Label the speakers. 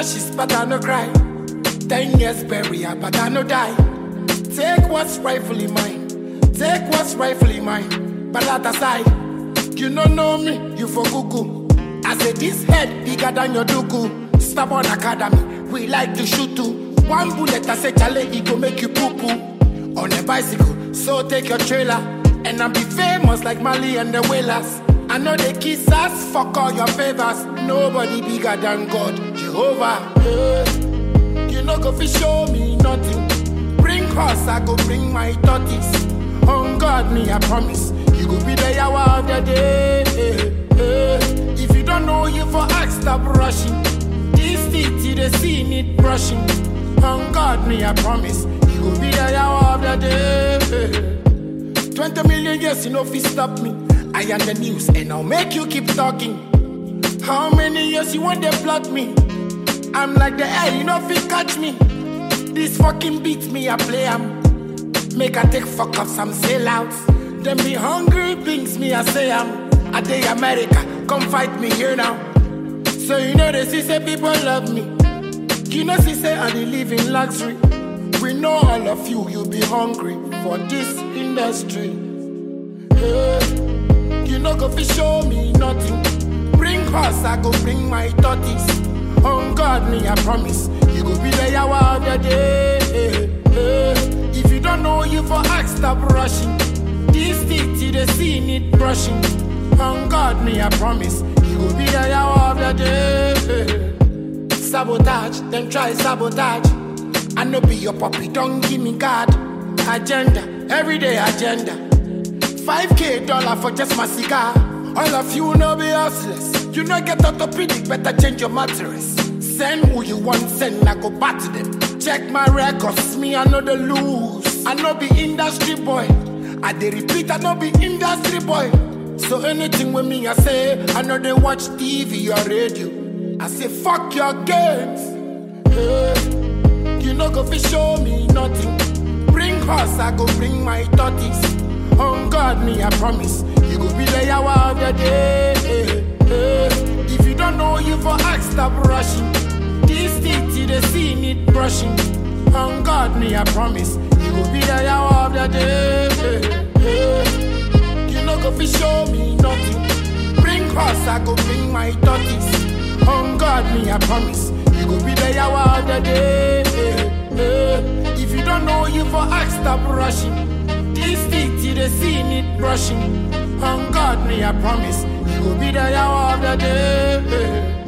Speaker 1: ashes, but I no cry. 10 years burial, but I no die. Take what's rightfully mine. Take what's rightfully mine. But that aside, you don't know me, you for cuckoo. I say this head bigger than your duku. Stubborn Academy, we like to shoot too. One bullet, I say chale, it go make you poo-poo. On a bicycle, so take your trailer. And I'll be famous like Mali and the Whalers. I know they kiss us, fuck all your favors. Nobody bigger than God, Jehovah. You know go fi show me nothing. Bring horse, I go bring my tortoise. On God, me I promise, you go be the hour of the day. If you don't know, you for ask, stop rushing. This city, the sea need brushing. On God, me I promise, you go be the hour of the day. 20 million years, you know if you stop me. I am the news and I'll make you keep talking. How many years you want to plot me? I'm like the air, you know if you catch me. This fucking beats me, I play 'em. Make I take fuck up some sellouts. Them be hungry things me, I say I day America, come fight me here now. So you know they say people love me. You know she say I live in luxury. We know all of you, you'll be hungry for this industry. You know go fi show me nothing. Bring horse, I go bring my tortoise. On God, me I promise, you go be the hour of the day. If you don't know, you for ask, stop rushing. This city, the sea need brushing. On God, me I promise, you go be the hour of the day. Sabotage, them try sabotage. I no be your puppy, don't give me card. Agenda, everyday agenda. $5K for just my cigar. All of you no be hustlers. You no get orthopedic, better change your mattress. Send who you want, send, I go back to them. Check my records, me I know the lose. I no be industry boy. I dey repeat, I no be industry boy. So anything with me I say, I know they watch TV or radio. I say fuck your games. You know go fi show me nothing. Bring horse, I go bring my tortoise. On God, me I promise, you go be the hour of the day. If you don't know, you for ask, stop rushing. This city, the sea need brushing. On God, me I promise, you go be the hour of the day. You know go fi show me nothing. Bring horse, I go bring my tortoise. On God, me I promise, you go be the hour of the day. If you don't know, you for ask, stop rushing. This city, the sea need brushing. On God, me I promise, you go be the hour of the day.